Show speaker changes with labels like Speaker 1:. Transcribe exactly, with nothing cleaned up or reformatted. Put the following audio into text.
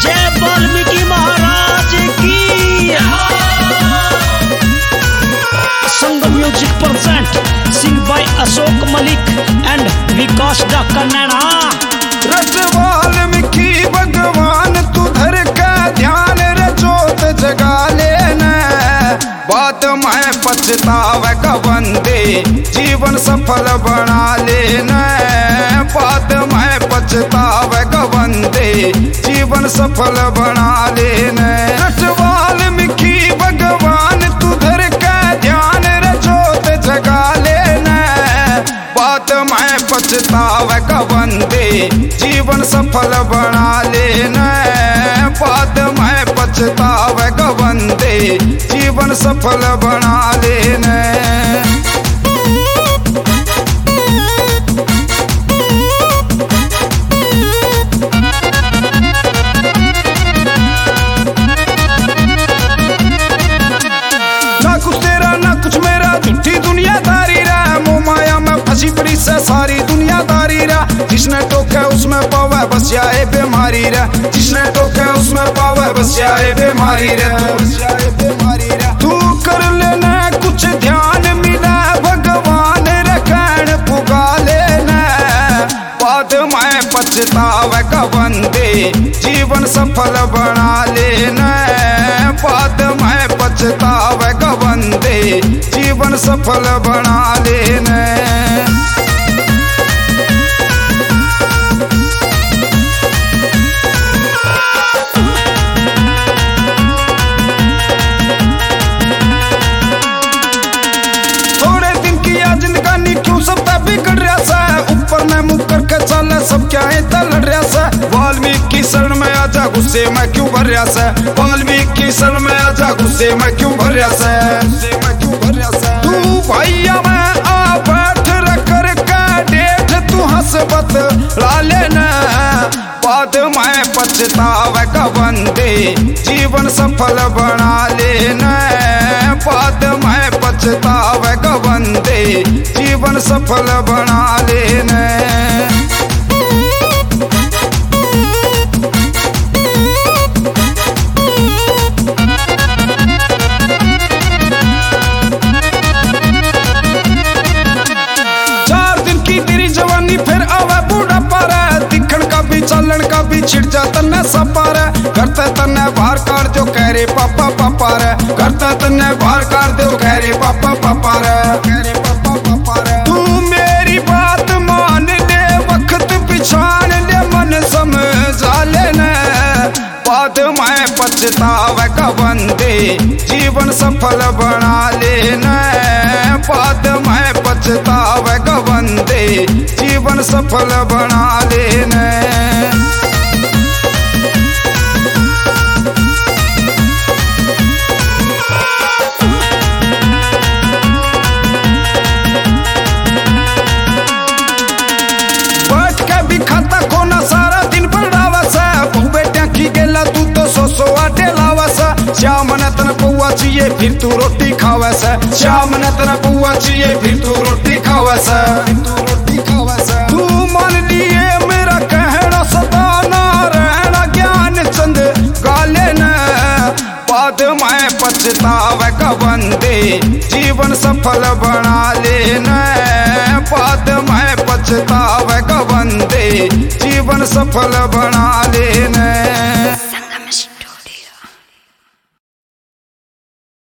Speaker 1: जय वाल्मीकि महाराज की। Sangam music present sing by Ashok Malik and Vikas डा कन्नड़ा।
Speaker 2: रट वाल्मीकि भगवान तू धर का ध्यान रजोत जगा लेना। बात मैं पछतावे का बंदे जीवन सफल बना लेना। बात मैं पछतावे का बंदे जीवन सफल बना लेना। रट वाल्मीकि भगवान तू धर का ध्यान रजोत जगा लेना। बात मैं पछतावे का बंदे जीवन सफल बना लेना। बात मैं पछतावे का बंदे जीवन सफल बना लेना। ना कुछ तेरा ना कुछ मेरा झूठी दुनियादारी रहा। मोह माया में फंसी पड़ी से सारी दुनियादारी रहा। जिसने टोका उसमें पावे बस जाए बीमारी रहा। जिसने टोका उसमें पावे बस जाए बीमारी रहा। तू कर लेना कुछ ध्यान मिला भगवान रखन पुगा लेना। बाद मैं पछतावे का बंदे जीवन सफल बना लेना। बाद मैं पछतावे का बंदे जीवन सफल बना लेना। ऊपर में मुँह करके चल सब क्या है लड़ रहा सा। वाल्मीकि शरण में आजा गुस्से में क्यों भर रहा सा। वाल्मीकि शरण में आजा गुस्से में क्यों भर रहा सा। तू भैया में आ बैठ रख का डेठ तू हंस बतला लेना। बाद मैं पछतावे का बंदे जीवन सफल बना लेना। बाद मैं पछतावे का बंदे जीवन सफल बना लेना। चार दिन की तेरी जवानी फिर आवे बूढ़ा पारा। दिखण का भी चलन का भी छिड़ जा तन्ने सपार। करते तन्ने बाहर कर दो कह रे पापा पापा रे। करते तन्ने बाहर कर दो कह रे पापा पापा रे। तू मेरी बात मान ले वक्त पिछाड़ ले मन समझा लेना। बाद मैं पछतावे का बंदे जीवन सफल बना लेना। बाद मैं पछतावे का बंदे जीवन सफल बना लेना। श्याम ने तन पुआ चाहिए फिर तू रोटी खावे से। श्याम ने तन पुआ चाहिए फिर तू रोटी खावे से। तू मान लिए मेरा कहना सदा ना रहना ज्ञान चंद गाले न। बाद मैं पछतावे का बंदे जीवन सफल बना लेना। बाद मैं पछतावे का बंदे जीवन सफल बना लेना।